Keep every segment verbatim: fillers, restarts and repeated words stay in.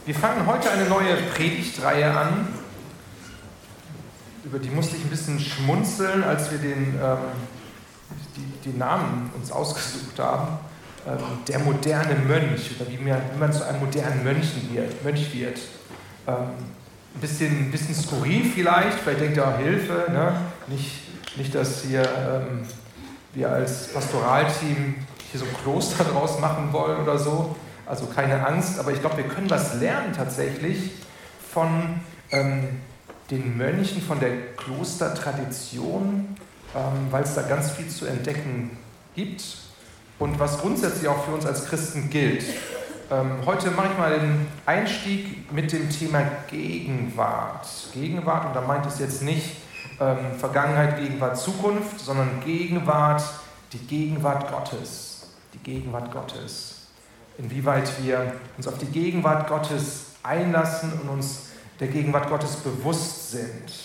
Wir fangen heute eine neue Predigtreihe an. Über die musste ich ein bisschen schmunzeln, als wir den, ähm, die, die Namen uns ausgesucht haben. Ähm, der moderne Mönch, oder wie man, wie man zu einem modernen Mönchen wird, Mönch wird. Ähm, ein bisschen, ein bisschen skurril vielleicht, vielleicht denkt ihr auch Hilfe, ne? nicht, nicht, dass hier, ähm, wir als Pastoralteam hier so ein Kloster draus machen wollen oder so. Also keine Angst, aber ich glaube, wir können was lernen tatsächlich von ähm, den Mönchen, von der Klostertradition, ähm, weil es da ganz viel zu entdecken gibt und was grundsätzlich auch für uns als Christen gilt. Ähm, heute mache ich mal den Einstieg mit dem Thema Gegenwart. Gegenwart, und da meint es jetzt nicht ähm, Vergangenheit, Gegenwart, Zukunft, sondern Gegenwart, die Gegenwart Gottes. Die Gegenwart Gottes. Inwieweit wir uns auf die Gegenwart Gottes einlassen und uns der Gegenwart Gottes bewusst sind.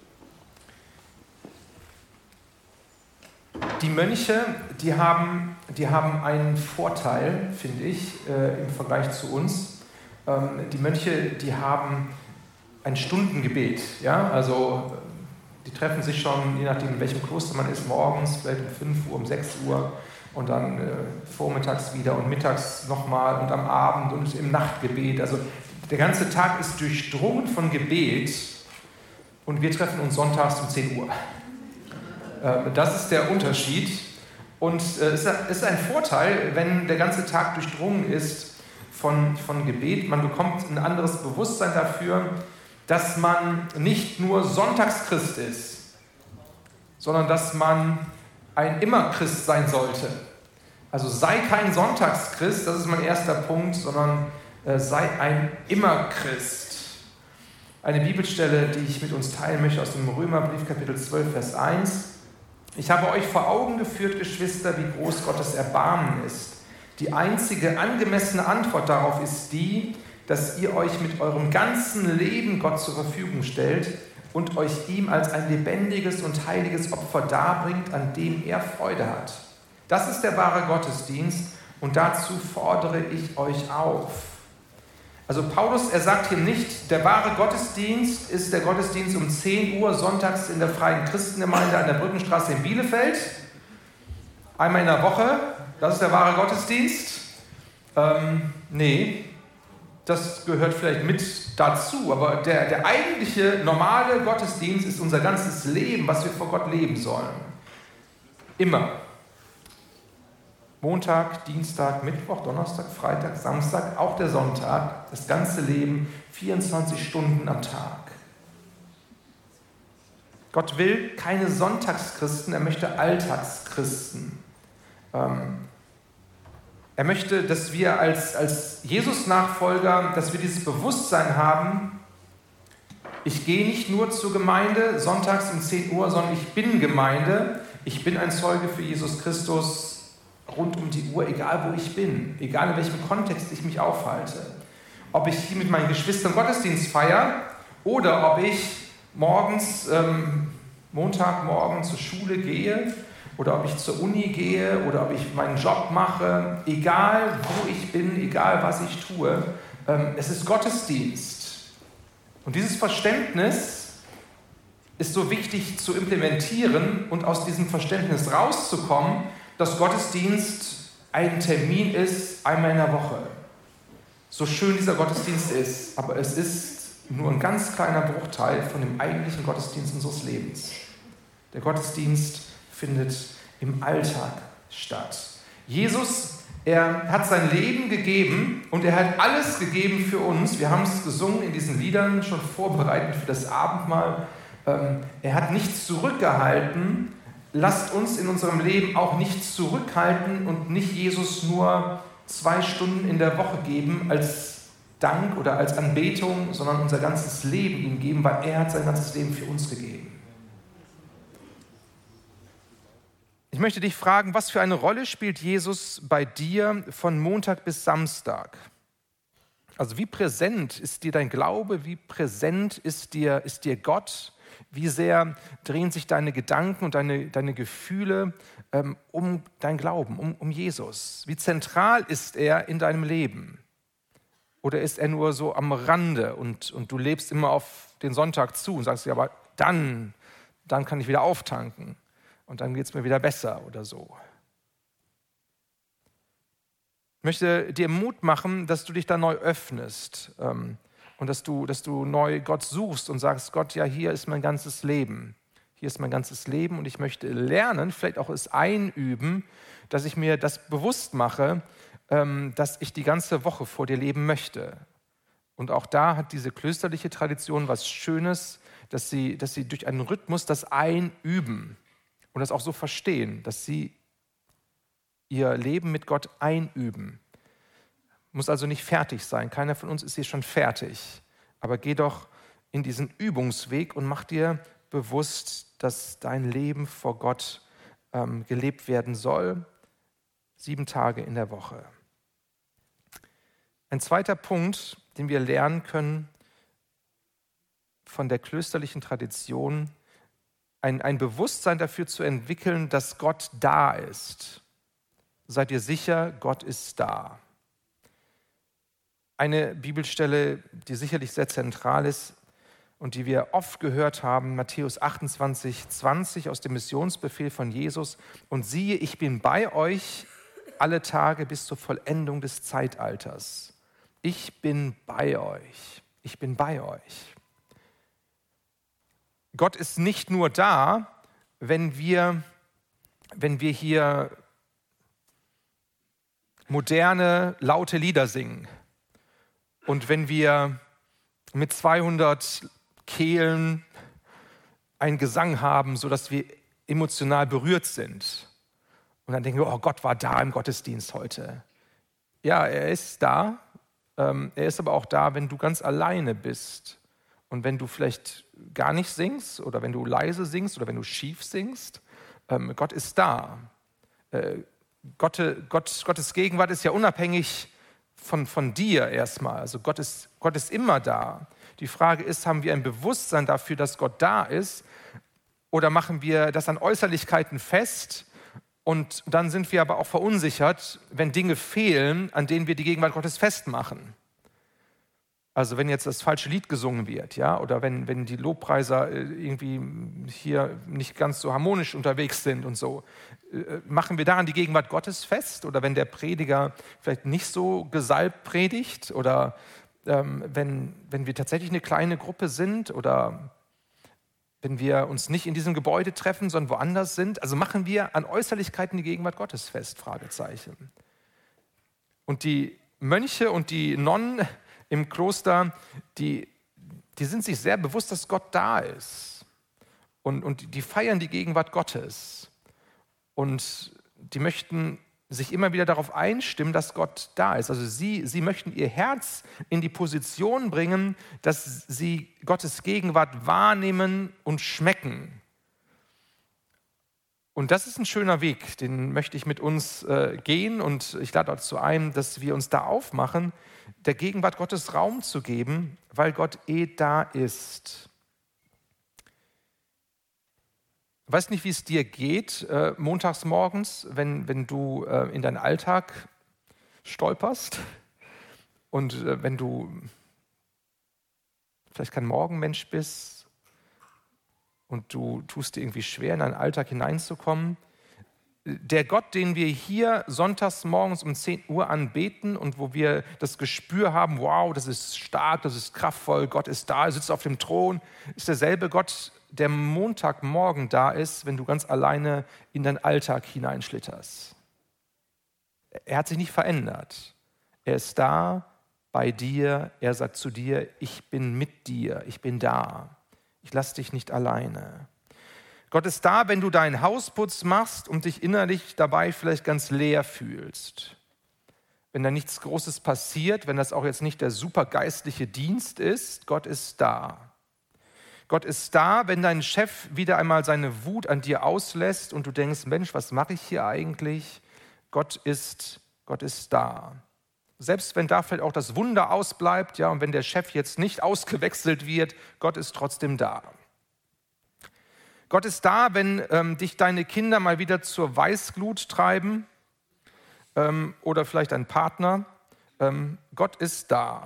Die Mönche, die haben, die haben einen Vorteil, finde ich, äh, im Vergleich zu uns. Ähm, die Mönche, die haben ein Stundengebet. Ja? Also die treffen sich schon, je nachdem in welchem Kloster man ist, morgens, vielleicht um fünf Uhr, um sechs Uhr. Und dann äh, vormittags wieder und mittags nochmal und am Abend und im Nachtgebet. Also der ganze Tag ist durchdrungen von Gebet und wir treffen uns sonntags um zehn Uhr. Äh, das ist der Unterschied. Und es äh, ist ein Vorteil, wenn der ganze Tag durchdrungen ist von, von Gebet. Man bekommt ein anderes Bewusstsein dafür, dass man nicht nur Sonntagschrist ist, sondern dass man ein Immer-Christ sein sollte. Also sei kein Sonntagschrist, das ist mein erster Punkt, sondern äh, sei ein Immer-Christ. Eine Bibelstelle, die ich mit uns teilen möchte aus dem Römerbrief, Kapitel zwölf, Vers eins. Ich habe euch vor Augen geführt, Geschwister, wie groß Gottes Erbarmen ist. Die einzige angemessene Antwort darauf ist die, dass ihr euch mit eurem ganzen Leben Gott zur Verfügung stellt und euch ihm als ein lebendiges und heiliges Opfer darbringt, an dem er Freude hat. Das ist der wahre Gottesdienst und dazu fordere ich euch auf. Also Paulus, er sagt hier nicht, der wahre Gottesdienst ist der Gottesdienst um zehn Uhr sonntags in der Freien Christengemeinde an der Brückenstraße in Bielefeld. Einmal in der Woche, das ist der wahre Gottesdienst. Ähm, nee. Das gehört vielleicht mit dazu, aber der, der eigentliche normale Gottesdienst ist unser ganzes Leben, was wir vor Gott leben sollen. Immer. Montag, Dienstag, Mittwoch, Donnerstag, Freitag, Samstag, auch der Sonntag, das ganze Leben, vierundzwanzig Stunden am Tag. Gott will keine Sonntagschristen, er möchte Alltagschristen. Ähm, Er möchte, dass wir als, als Jesus-Nachfolger, dass wir dieses Bewusstsein haben, ich gehe nicht nur zur Gemeinde sonntags um zehn Uhr, sondern ich bin Gemeinde, ich bin ein Zeuge für Jesus Christus rund um die Uhr, egal wo ich bin, egal in welchem Kontext ich mich aufhalte. Ob ich hier mit meinen Geschwistern Gottesdienst feiere oder ob ich morgens, ähm, Montagmorgen zur Schule gehe, oder ob ich zur Uni gehe oder ob ich meinen Job mache, egal wo ich bin, egal was ich tue, ähm, es ist Gottesdienst. Und dieses Verständnis ist so wichtig zu implementieren und aus diesem Verständnis rauszukommen, dass Gottesdienst ein Termin ist, einmal in der Woche. So schön dieser Gottesdienst ist, aber es ist nur ein ganz kleiner Bruchteil von dem eigentlichen Gottesdienst unseres Lebens. Der Gottesdienst findet im Alltag statt. Jesus, er hat sein Leben gegeben und er hat alles gegeben für uns. Wir haben es gesungen in diesen Liedern, schon vorbereitend für das Abendmahl. Er hat nichts zurückgehalten. Lasst uns in unserem Leben auch nichts zurückhalten und nicht Jesus nur zwei Stunden in der Woche geben als Dank oder als Anbetung, sondern unser ganzes Leben ihm geben, weil er hat sein ganzes Leben für uns gegeben. Ich möchte dich fragen, was für eine Rolle spielt Jesus bei dir von Montag bis Samstag? Also wie präsent ist dir dein Glaube, wie präsent ist dir, ist dir Gott? Wie sehr drehen sich deine Gedanken und deine, deine Gefühle ähm, um dein Glauben, um, um Jesus? Wie zentral ist er in deinem Leben? Oder ist er nur so am Rande und, und du lebst immer auf den Sonntag zu und sagst, ja, aber dann, dann kann ich wieder auftanken und dann geht es mir wieder besser oder so. Ich möchte dir Mut machen, dass du dich da neu öffnest ähm, und dass du, dass du neu Gott suchst und sagst, Gott, ja, hier ist mein ganzes Leben. Hier ist mein ganzes Leben und ich möchte lernen, vielleicht auch es einüben, dass ich mir das bewusst mache, ähm, dass ich die ganze Woche vor dir leben möchte. Und auch da hat diese klösterliche Tradition was Schönes, dass sie, dass sie durch einen Rhythmus das einüben und das auch so verstehen, dass sie ihr Leben mit Gott einüben. Muss also nicht fertig sein. Keiner von uns ist hier schon fertig. Aber geh doch in diesen Übungsweg und mach dir bewusst, dass dein Leben vor Gott ähm, gelebt werden soll. Sieben Tage in der Woche. Ein zweiter Punkt, den wir lernen können von der klösterlichen Tradition, ein, ein Bewusstsein dafür zu entwickeln, dass Gott da ist. Seid ihr sicher, Gott ist da. Eine Bibelstelle, die sicherlich sehr zentral ist und die wir oft gehört haben, Matthäus achtundzwanzig, zwanzig aus dem Missionsbefehl von Jesus. Und siehe, ich bin bei euch alle Tage bis zur Vollendung des Zeitalters. Ich bin bei euch. Ich bin bei euch. Gott ist nicht nur da, wenn wir, wenn wir hier moderne, laute Lieder singen. Und wenn wir mit zweihundert Kehlen einen Gesang haben, sodass wir emotional berührt sind. Und dann denken wir, oh, Gott war da im Gottesdienst heute. Ja, er ist da. Ähm, er ist aber auch da, wenn du ganz alleine bist. Und wenn du vielleicht gar nicht singst oder wenn du leise singst oder wenn du schief singst. Ähm, Gott ist da. Äh, Gott, Gott, Gottes Gegenwart ist ja unabhängig Von, von dir erstmal. Also Gott ist, Gott ist immer da. Die Frage ist, haben wir ein Bewusstsein dafür, dass Gott da ist? Oder machen wir das an Äußerlichkeiten fest und dann sind wir aber auch verunsichert, wenn Dinge fehlen, an denen wir die Gegenwart Gottes festmachen? Also wenn jetzt das falsche Lied gesungen wird, ja, oder wenn, wenn die Lobpreiser irgendwie hier nicht ganz so harmonisch unterwegs sind und so, machen wir daran die Gegenwart Gottes fest? Oder wenn der Prediger vielleicht nicht so gesalbt predigt? Oder ähm, wenn, wenn wir tatsächlich eine kleine Gruppe sind? Oder wenn wir uns nicht in diesem Gebäude treffen, sondern woanders sind? Also machen wir an Äußerlichkeiten die Gegenwart Gottes fest? Fragezeichen. Und die Mönche und die Nonnen im Kloster, die, die sind sich sehr bewusst, dass Gott da ist. Und, und die feiern die Gegenwart Gottes. Und die möchten sich immer wieder darauf einstimmen, dass Gott da ist. Also sie, sie möchten ihr Herz in die Position bringen, dass sie Gottes Gegenwart wahrnehmen und schmecken. Und das ist ein schöner Weg, den möchte ich mit uns äh, gehen. Und ich lade dazu ein, dass wir uns da aufmachen, der Gegenwart Gottes Raum zu geben, weil Gott eh da ist. Ich weiß nicht, wie es dir geht, äh, montags morgens, wenn, wenn du äh, in deinen Alltag stolperst und äh, wenn du vielleicht kein Morgenmensch bist und du tust dir irgendwie schwer, in deinen Alltag hineinzukommen. Der Gott, den wir hier sonntags morgens um zehn Uhr anbeten und wo wir das Gespür haben, wow, das ist stark, das ist kraftvoll, Gott ist da, er sitzt auf dem Thron, ist derselbe Gott, der Montagmorgen da ist, wenn du ganz alleine in deinen Alltag hineinschlitterst. Er hat sich nicht verändert. Er ist da bei dir, er sagt zu dir, ich bin mit dir, ich bin da. Ich lasse dich nicht alleine. Gott ist da, wenn du deinen Hausputz machst und dich innerlich dabei vielleicht ganz leer fühlst. Wenn da nichts Großes passiert, wenn das auch jetzt nicht der supergeistliche Dienst ist, Gott ist da. Gott ist da, wenn dein Chef wieder einmal seine Wut an dir auslässt und du denkst, Mensch, was mache ich hier eigentlich? Gott ist, Gott ist da. Selbst wenn da vielleicht auch das Wunder ausbleibt, ja, und wenn der Chef jetzt nicht ausgewechselt wird, Gott ist trotzdem da. Gott ist da, wenn ähm, dich deine Kinder mal wieder zur Weißglut treiben ähm, oder vielleicht ein Partner ähm, Gott ist da.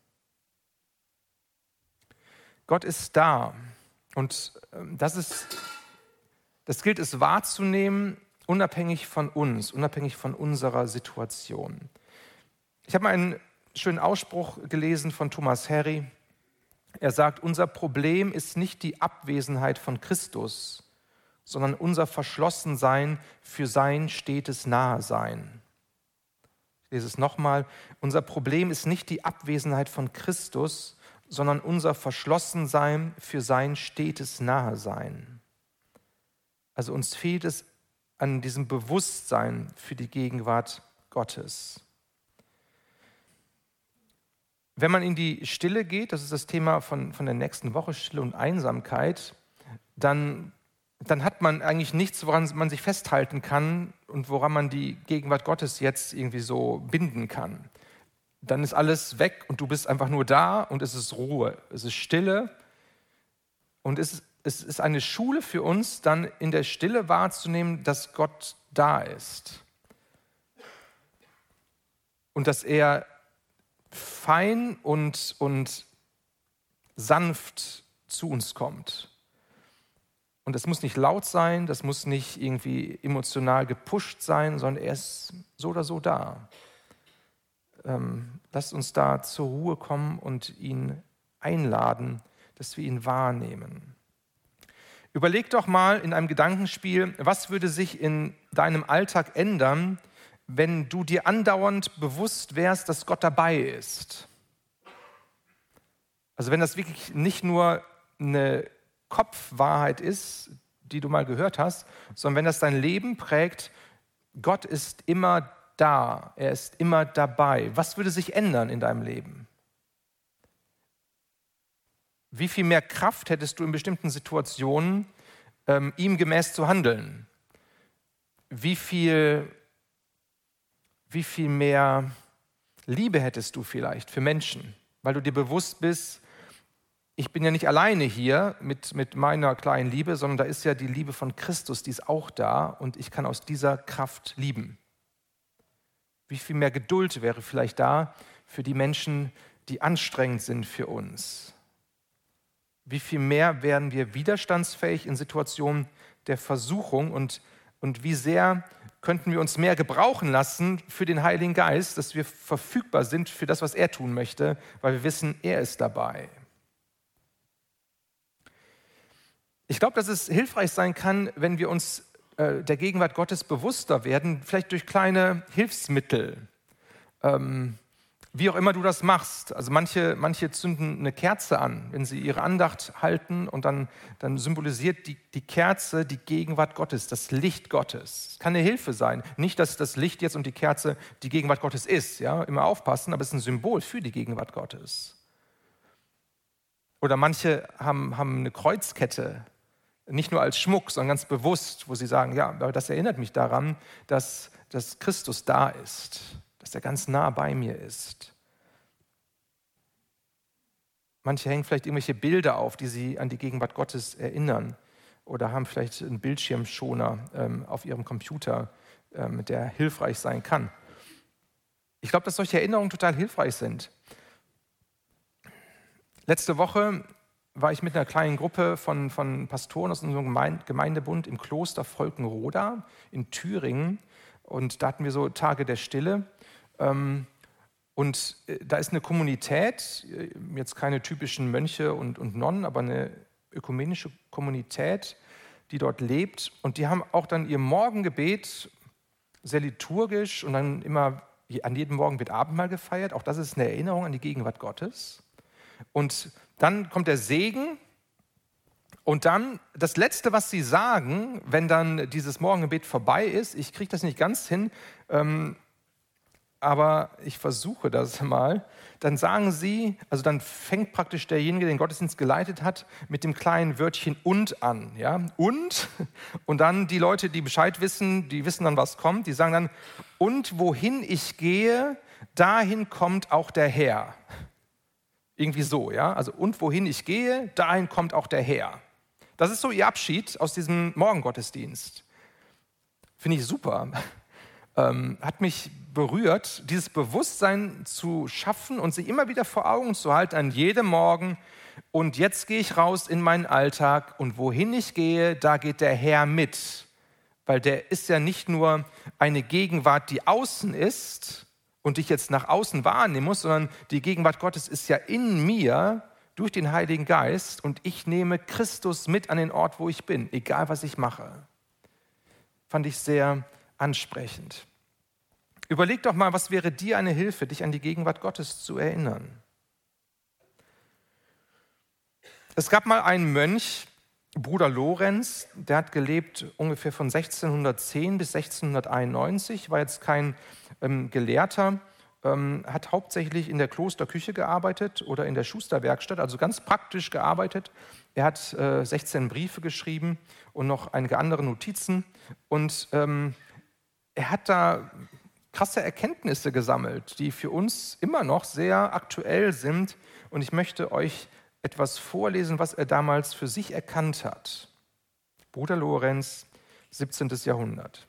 Gott ist da. Und ähm, das ist, das gilt es wahrzunehmen, unabhängig von uns, unabhängig von unserer Situation. Ich habe mal einen schönen Ausspruch gelesen von Thomas Harry. Er sagt, unser Problem ist nicht die Abwesenheit von Christus, sondern unser Verschlossensein für sein stetes Nahesein. Ich lese es nochmal. Unser Problem ist nicht die Abwesenheit von Christus, sondern unser Verschlossensein für sein stetes Nahesein. Also uns fehlt es an diesem Bewusstsein für die Gegenwart Gottes. Wenn man in die Stille geht, das ist das Thema von, von der nächsten Woche, Stille und Einsamkeit, dann, dann hat man eigentlich nichts, woran man sich festhalten kann und woran man die Gegenwart Gottes jetzt irgendwie so binden kann. Dann ist alles weg und du bist einfach nur da und es ist Ruhe, es ist Stille und es ist, es ist eine Schule für uns, dann in der Stille wahrzunehmen, dass Gott da ist und dass er fein und, und sanft zu uns kommt. Und das muss nicht laut sein, das muss nicht irgendwie emotional gepusht sein, sondern er ist so oder so da. Ähm, lasst uns da zur Ruhe kommen und ihn einladen, dass wir ihn wahrnehmen. Überleg doch mal in einem Gedankenspiel, was würde sich in deinem Alltag ändern, wenn du dir andauernd bewusst wärst, dass Gott dabei ist. Also wenn das wirklich nicht nur eine Kopfwahrheit ist, die du mal gehört hast, sondern wenn das dein Leben prägt, Gott ist immer da, er ist immer dabei. Was würde sich ändern in deinem Leben? Wie viel mehr Kraft hättest du in bestimmten Situationen, ähm, ihm gemäß zu handeln? Wie viel Wie viel mehr Liebe hättest du vielleicht für Menschen, weil du dir bewusst bist, ich bin ja nicht alleine hier mit, mit meiner kleinen Liebe, sondern da ist ja die Liebe von Christus, die ist auch da und ich kann aus dieser Kraft lieben. Wie viel mehr Geduld wäre vielleicht da für die Menschen, die anstrengend sind für uns? Wie viel mehr werden wir widerstandsfähig in Situationen der Versuchung und, und wie sehr könnten wir uns mehr gebrauchen lassen für den Heiligen Geist, dass wir verfügbar sind für das, was er tun möchte, weil wir wissen, er ist dabei. Ich glaube, dass es hilfreich sein kann, wenn wir uns äh, der Gegenwart Gottes bewusster werden, vielleicht durch kleine Hilfsmittel. Ähm, wie auch immer du das machst. Also manche, manche zünden eine Kerze an, wenn sie ihre Andacht halten und dann, dann symbolisiert die, die Kerze die Gegenwart Gottes, das Licht Gottes. Es kann eine Hilfe sein. Nicht, dass das Licht jetzt und die Kerze die Gegenwart Gottes ist. Ja? Immer aufpassen, aber es ist ein Symbol für die Gegenwart Gottes. Oder manche haben, haben eine Kreuzkette, nicht nur als Schmuck, sondern ganz bewusst, wo sie sagen, ja, aber das erinnert mich daran, dass, dass Christus da ist. Dass er ganz nah bei mir ist. Manche hängen vielleicht irgendwelche Bilder auf, die sie an die Gegenwart Gottes erinnern oder haben vielleicht einen Bildschirmschoner ähm, auf ihrem Computer, ähm, der hilfreich sein kann. Ich glaube, dass solche Erinnerungen total hilfreich sind. Letzte Woche war ich mit einer kleinen Gruppe von, von Pastoren aus unserem Gemeindebund im Kloster Volkenroda in Thüringen und da hatten wir so Tage der Stille. Und da ist eine Kommunität, jetzt keine typischen Mönche und, und Nonnen, aber eine ökumenische Kommunität, die dort lebt. Und die haben auch dann ihr Morgengebet sehr liturgisch und dann immer, an jedem Morgen wird Abendmahl gefeiert. Auch das ist eine Erinnerung an die Gegenwart Gottes. Und dann kommt der Segen und dann das Letzte, was sie sagen, wenn dann dieses Morgengebet vorbei ist, ich kriege das nicht ganz hin, ähm, aber ich versuche das mal, dann sagen sie, also dann fängt praktisch derjenige, der den Gottesdienst geleitet hat, mit dem kleinen Wörtchen und an. Ja? Und, und dann die Leute, die Bescheid wissen, die wissen dann, was kommt, die sagen dann, und wohin ich gehe, dahin kommt auch der Herr. Irgendwie so, ja, also und wohin ich gehe, dahin kommt auch der Herr. Das ist so ihr Abschied aus diesem Morgengottesdienst. Finde ich super. ähm, hat mich berührt, dieses Bewusstsein zu schaffen und sich immer wieder vor Augen zu halten an jedem Morgen. Und jetzt gehe ich raus in meinen Alltag und wohin ich gehe, da geht der Herr mit. Weil der ist ja nicht nur eine Gegenwart, die außen ist und ich jetzt nach außen wahrnehmen muss, sondern die Gegenwart Gottes ist ja in mir durch den Heiligen Geist und ich nehme Christus mit an den Ort, wo ich bin, egal was ich mache. Fand ich sehr ansprechend. Überleg doch mal, was wäre dir eine Hilfe, dich an die Gegenwart Gottes zu erinnern? Es gab mal einen Mönch, Bruder Lorenz, der hat gelebt ungefähr von sechzehnhundertzehn bis sechzehnhunderteinundneunzig, war jetzt kein ähm, Gelehrter, ähm, hat hauptsächlich in der Klosterküche gearbeitet oder in der Schusterwerkstatt, also ganz praktisch gearbeitet. Er hat äh, sechzehn Briefe geschrieben und noch einige andere Notizen und ähm, er hat da krasse Erkenntnisse gesammelt, die für uns immer noch sehr aktuell sind und ich möchte euch etwas vorlesen, was er damals für sich erkannt hat. Bruder Lorenz, siebzehntes Jahrhundert.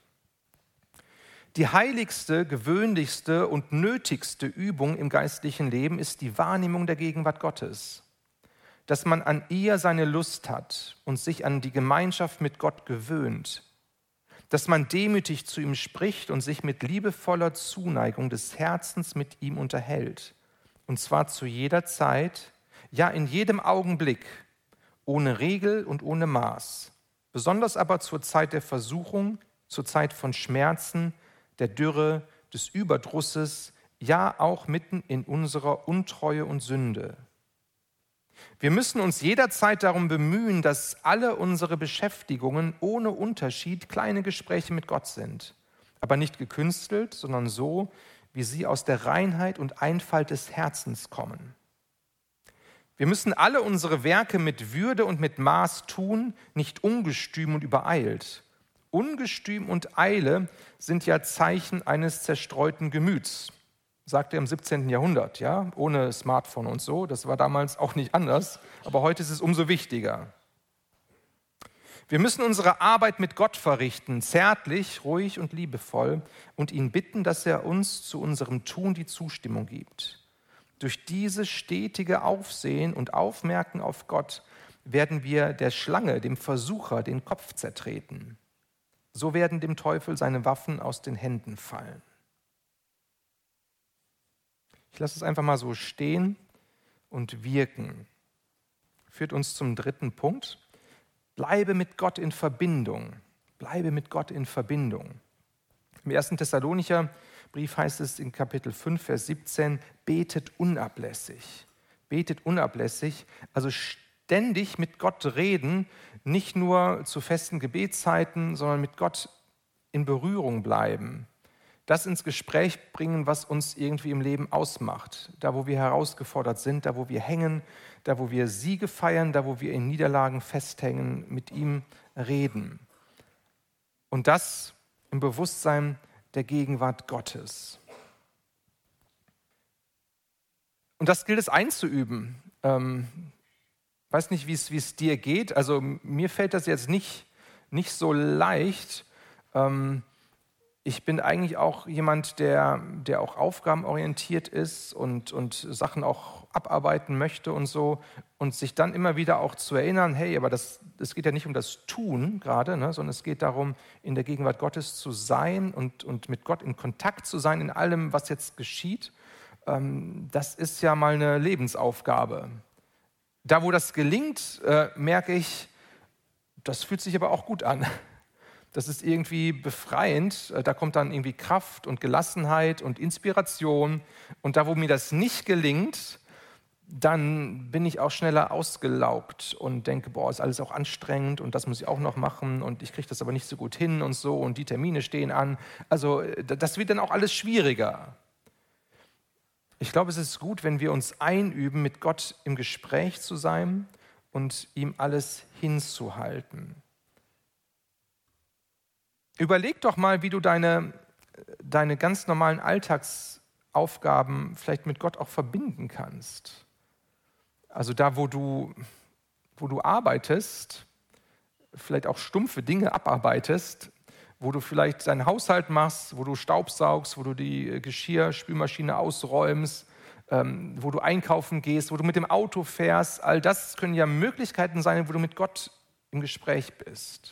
Die heiligste, gewöhnlichste und nötigste Übung im geistlichen Leben ist die Wahrnehmung der Gegenwart Gottes. Dass man an ihr seine Lust hat und sich an die Gemeinschaft mit Gott gewöhnt. Dass man demütig zu ihm spricht und sich mit liebevoller Zuneigung des Herzens mit ihm unterhält. Und zwar zu jeder Zeit, ja in jedem Augenblick, ohne Regel und ohne Maß, besonders aber zur Zeit der Versuchung, zur Zeit von Schmerzen, der Dürre, des Überdrusses, ja auch mitten in unserer Untreue und Sünde. Wir müssen uns jederzeit darum bemühen, dass alle unsere Beschäftigungen ohne Unterschied kleine Gespräche mit Gott sind, aber nicht gekünstelt, sondern so, wie sie aus der Reinheit und Einfalt des Herzens kommen. Wir müssen alle unsere Werke mit Würde und mit Maß tun, nicht ungestüm und übereilt. Ungestüm und Eile sind ja Zeichen eines zerstreuten Gemüts, sagt er im siebzehnten Jahrhundert, ja, ohne Smartphone und so. Das war damals auch nicht anders, aber heute ist es umso wichtiger. Wir müssen unsere Arbeit mit Gott verrichten, zärtlich, ruhig und liebevoll und ihn bitten, dass er uns zu unserem Tun die Zustimmung gibt. Durch dieses stetige Aufsehen und Aufmerken auf Gott werden wir der Schlange, dem Versucher, den Kopf zertreten. So werden dem Teufel seine Waffen aus den Händen fallen. Ich lasse es einfach mal so stehen und wirken. Führt uns zum dritten Punkt. Bleibe mit Gott in Verbindung. Bleibe mit Gott in Verbindung. Im ersten Thessalonicher Brief heißt es in Kapitel fünf, Vers siebzehn, betet unablässig. Betet unablässig, also ständig mit Gott reden, nicht nur zu festen Gebetszeiten, sondern mit Gott in Berührung bleiben. Das ins Gespräch bringen, was uns irgendwie im Leben ausmacht. Da, wo wir herausgefordert sind, da, wo wir hängen, da, wo wir Siege feiern, da, wo wir in Niederlagen festhängen, mit ihm reden. Und das im Bewusstsein der Gegenwart Gottes. Und das gilt es einzuüben. Ähm, weiß nicht, wie es, wie es dir geht. Also mir fällt das jetzt nicht, nicht so leicht. Ähm, ich bin eigentlich auch jemand, der, der auch aufgabenorientiert ist und, und Sachen auch abarbeiten möchte und so. Und sich dann immer wieder auch zu erinnern, hey, aber das, es geht ja nicht um das Tun gerade, ne, sondern es geht darum, in der Gegenwart Gottes zu sein und, und mit Gott in Kontakt zu sein in allem, was jetzt geschieht. Ähm, das ist ja mal eine Lebensaufgabe. Da, wo das gelingt, äh, merke ich, das fühlt sich aber auch gut an. Das ist irgendwie befreiend. Da kommt dann irgendwie Kraft und Gelassenheit und Inspiration. Und da, wo mir das nicht gelingt, dann bin ich auch schneller ausgelaugt und denke, boah, ist alles auch anstrengend und das muss ich auch noch machen und ich kriege das aber nicht so gut hin und so und die Termine stehen an. Also das wird dann auch alles schwieriger. Ich glaube, es ist gut, wenn wir uns einüben, mit Gott im Gespräch zu sein und ihm alles hinzuhalten. Überleg doch mal, wie du deine, deine ganz normalen Alltagsaufgaben vielleicht mit Gott auch verbinden kannst. Also da, wo du, wo du arbeitest, vielleicht auch stumpfe Dinge abarbeitest, wo du vielleicht deinen Haushalt machst, wo du Staubsaugst, wo du die Geschirrspülmaschine ausräumst, ähm, wo du einkaufen gehst, wo du mit dem Auto fährst. All das können ja Möglichkeiten sein, wo du mit Gott im Gespräch bist.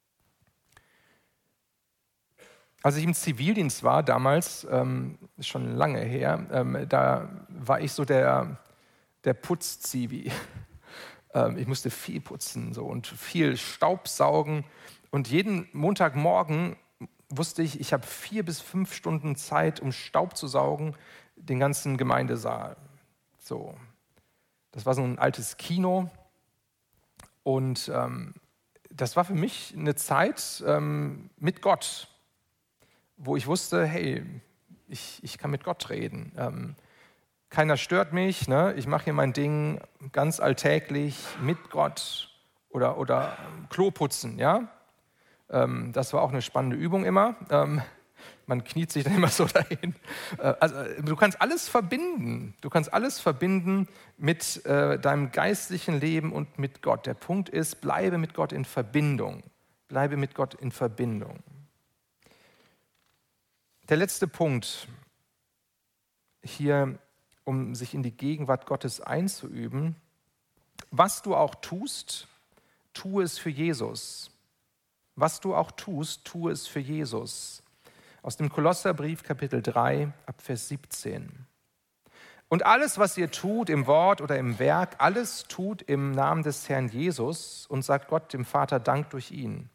Als ich im Zivildienst war, damals, ähm, ist schon lange her, ähm, da war ich so der, der Putz-Zivi. ähm, ich musste viel putzen so, und viel Staubsaugen. Und jeden Montagmorgen wusste ich, ich habe vier bis fünf Stunden Zeit, um Staub zu saugen, den ganzen Gemeindesaal. So. Das war so ein altes Kino. Und ähm, das war für mich eine Zeit ähm, mit Gott, wo ich wusste, hey, ich, ich kann mit Gott reden. Ähm, keiner stört mich, ne? Ich mache hier mein Ding ganz alltäglich mit Gott oder, oder Klo putzen, ja? Ähm, das war auch eine spannende Übung immer. Ähm, man kniet sich dann immer so dahin. Äh, also, du kannst alles verbinden. Du kannst alles verbinden mit äh, deinem geistlichen Leben und mit Gott. Der Punkt ist, bleibe mit Gott in Verbindung. Bleibe mit Gott in Verbindung. Der letzte Punkt hier, um sich in die Gegenwart Gottes einzuüben. Was du auch tust, tue es für Jesus. Was du auch tust, tue es für Jesus. Aus dem Kolosserbrief, Kapitel drei, ab Vers siebzehn. Und alles, was ihr tut, im Wort oder im Werk, alles tut im Namen des Herrn Jesus und sagt Gott, dem Vater, Dank durch ihn.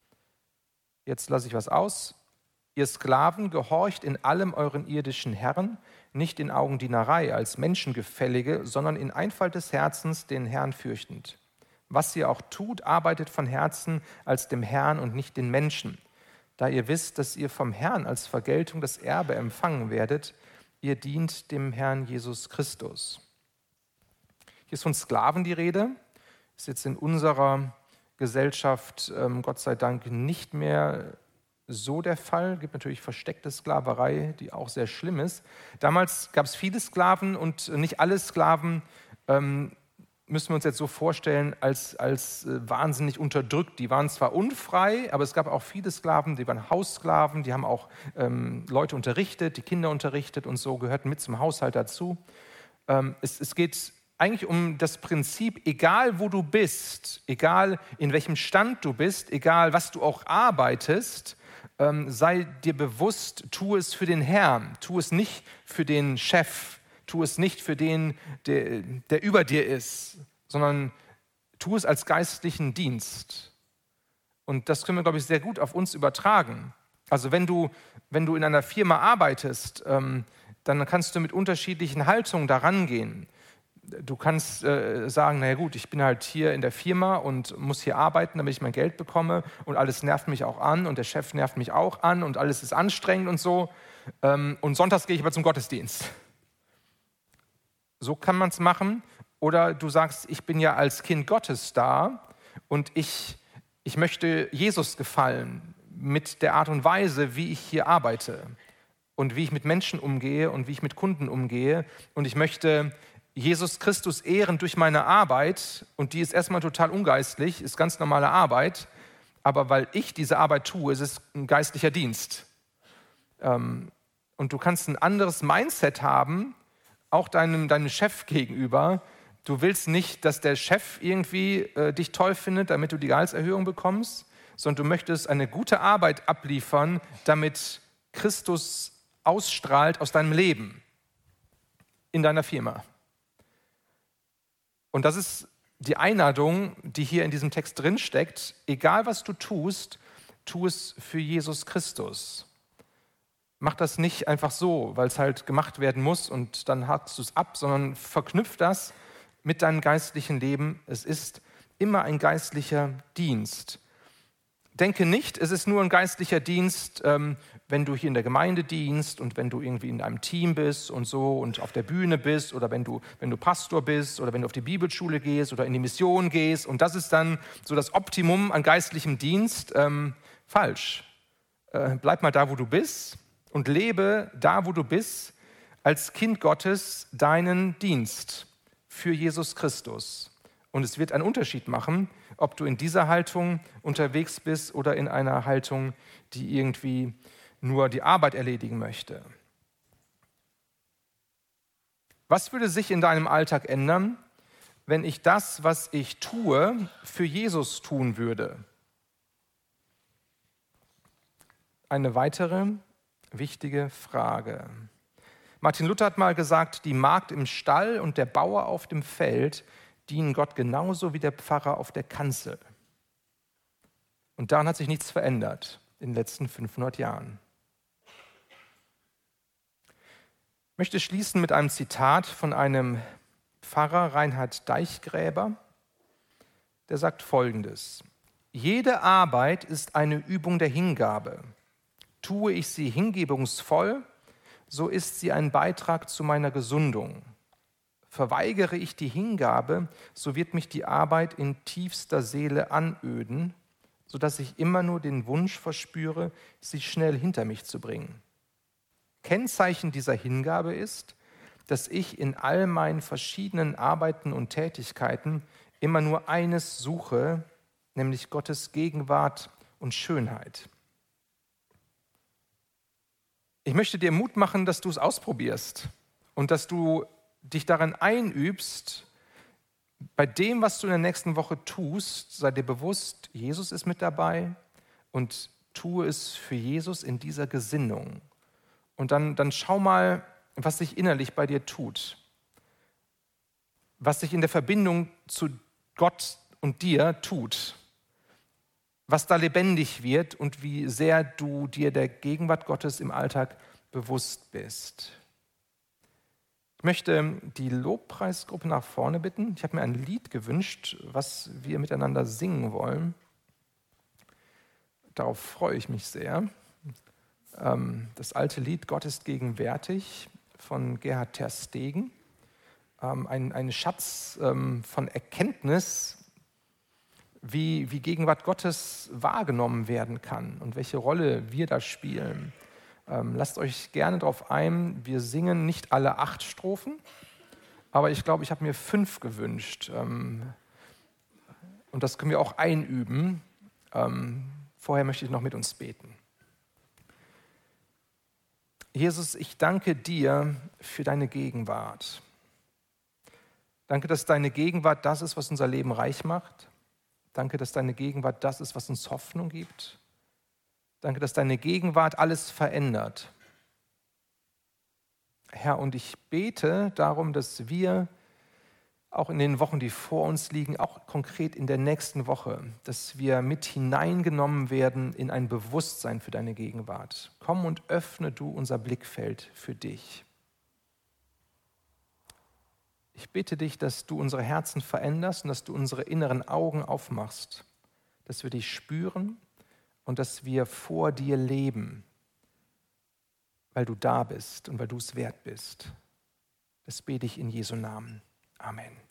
Jetzt lasse ich was aus. Ihr Sklaven, gehorcht in allem euren irdischen Herren, nicht in Augendienerei als Menschengefällige, sondern in Einfalt des Herzens den Herrn fürchtend. Was ihr auch tut, arbeitet von Herzen als dem Herrn und nicht den Menschen, da ihr wisst, dass ihr vom Herrn als Vergeltung das Erbe empfangen werdet. Ihr dient dem Herrn Jesus Christus. Hier ist von Sklaven die Rede, ist jetzt in unserer Gesellschaft, ähm, Gott sei Dank, nicht mehr so der Fall. Es gibt natürlich versteckte Sklaverei, die auch sehr schlimm ist. Damals gab es viele Sklaven und nicht alle Sklaven ähm, müssen wir uns jetzt so vorstellen, als, als äh, wahnsinnig unterdrückt. Die waren zwar unfrei, aber es gab auch viele Sklaven, die waren Haussklaven, die haben auch ähm, Leute unterrichtet, die Kinder unterrichtet und so, gehörten mit zum Haushalt dazu. Ähm, es, es geht eigentlich um das Prinzip, egal wo du bist, egal in welchem Stand du bist, egal was du auch arbeitest, ähm, sei dir bewusst, tu es für den Herrn, tu es nicht für den Chef, tu es nicht für den, der, der über dir ist, sondern tu es als geistlichen Dienst. Und das können wir, glaube ich, sehr gut auf uns übertragen. Also wenn du, wenn du in einer Firma arbeitest, ähm, dann kannst du mit unterschiedlichen Haltungen daran gehen. Du kannst äh, sagen, naja gut, ich bin halt hier in der Firma und muss hier arbeiten, damit ich mein Geld bekomme und alles nervt mich auch an und der Chef nervt mich auch an und alles ist anstrengend und so. Ähm, und sonntags gehe ich aber zum Gottesdienst. So kann man es machen. Oder du sagst, ich bin ja als Kind Gottes da und ich, ich möchte Jesus gefallen mit der Art und Weise, wie ich hier arbeite und wie ich mit Menschen umgehe und wie ich mit Kunden umgehe. Und ich möchte Jesus Christus ehren durch meine Arbeit, und die ist erstmal total ungeistlich, ist ganz normale Arbeit, aber weil ich diese Arbeit tue, ist es ein geistlicher Dienst. Und du kannst ein anderes Mindset haben, auch deinem, deinem Chef gegenüber. Du willst nicht, dass der Chef irgendwie äh, dich toll findet, damit du die Gehaltserhöhung bekommst, sondern du möchtest eine gute Arbeit abliefern, damit Christus ausstrahlt aus deinem Leben in deiner Firma. Und das ist die Einladung, die hier in diesem Text drinsteckt. Egal, was du tust, tu es für Jesus Christus. Mach das nicht einfach so, weil es halt gemacht werden muss und dann hakst du es ab, sondern verknüpf das mit deinem geistlichen Leben. Es ist immer ein geistlicher Dienst. Denke nicht, es ist nur ein geistlicher Dienst, ähm, wenn du hier in der Gemeinde dienst und wenn du irgendwie in einem Team bist und so und auf der Bühne bist oder wenn du, wenn du Pastor bist oder wenn du auf die Bibelschule gehst oder in die Mission gehst und das ist dann so das Optimum an geistlichem Dienst. Ähm, falsch. Äh, bleib mal da, wo du bist und lebe da, wo du bist, als Kind Gottes deinen Dienst für Jesus Christus. Und es wird einen Unterschied machen, ob du in dieser Haltung unterwegs bist oder in einer Haltung, die irgendwie nur die Arbeit erledigen möchte. Was würde sich in deinem Alltag ändern, wenn ich das, was ich tue, für Jesus tun würde? Eine weitere wichtige Frage. Martin Luther hat mal gesagt, die Magd im Stall und der Bauer auf dem Feld dienen Gott genauso wie der Pfarrer auf der Kanzel. Und daran hat sich nichts verändert in den letzten fünfhundert Jahren. Ich möchte schließen mit einem Zitat von einem Pfarrer Reinhard Deichgräber, der sagt Folgendes: Jede Arbeit ist eine Übung der Hingabe. Tue ich sie hingebungsvoll, so ist sie ein Beitrag zu meiner Gesundung. Verweigere ich die Hingabe, so wird mich die Arbeit in tiefster Seele anöden, sodass ich immer nur den Wunsch verspüre, sie schnell hinter mich zu bringen. Kennzeichen dieser Hingabe ist, dass ich in all meinen verschiedenen Arbeiten und Tätigkeiten immer nur eines suche, nämlich Gottes Gegenwart und Schönheit. Ich möchte dir Mut machen, dass du es ausprobierst und dass du dich daran einübst, bei dem, was du in der nächsten Woche tust, sei dir bewusst, Jesus ist mit dabei und tue es für Jesus in dieser Gesinnung. Und dann, dann schau mal, was sich innerlich bei dir tut, was sich in der Verbindung zu Gott und dir tut, was da lebendig wird und wie sehr du dir der Gegenwart Gottes im Alltag bewusst bist. Ich möchte die Lobpreisgruppe nach vorne bitten. Ich habe mir ein Lied gewünscht, was wir miteinander singen wollen. Darauf freue ich mich sehr. Das alte Lied Gott ist gegenwärtig von Gerhard ter Stegen. Ein, ein Schatz von Erkenntnis, wie, wie Gegenwart Gottes wahrgenommen werden kann und welche Rolle wir da spielen. Lasst euch gerne darauf ein. Wir singen nicht alle acht Strophen, aber ich glaube, ich habe mir fünf gewünscht. Und das können wir auch einüben. Vorher möchte ich noch mit uns beten. Jesus, ich danke dir für deine Gegenwart. Danke, dass deine Gegenwart das ist, was unser Leben reich macht. Danke, dass deine Gegenwart das ist, was uns Hoffnung gibt. Danke, dass deine Gegenwart alles verändert. Herr, und ich bete darum, dass wir auch in den Wochen, die vor uns liegen, auch konkret in der nächsten Woche, dass wir mit hineingenommen werden in ein Bewusstsein für deine Gegenwart. Komm und öffne du unser Blickfeld für dich. Ich bitte dich, dass du unsere Herzen veränderst und dass du unsere inneren Augen aufmachst, dass wir dich spüren und dass wir vor dir leben, weil du da bist und weil du es wert bist. Das bete ich in Jesu Namen. Amen.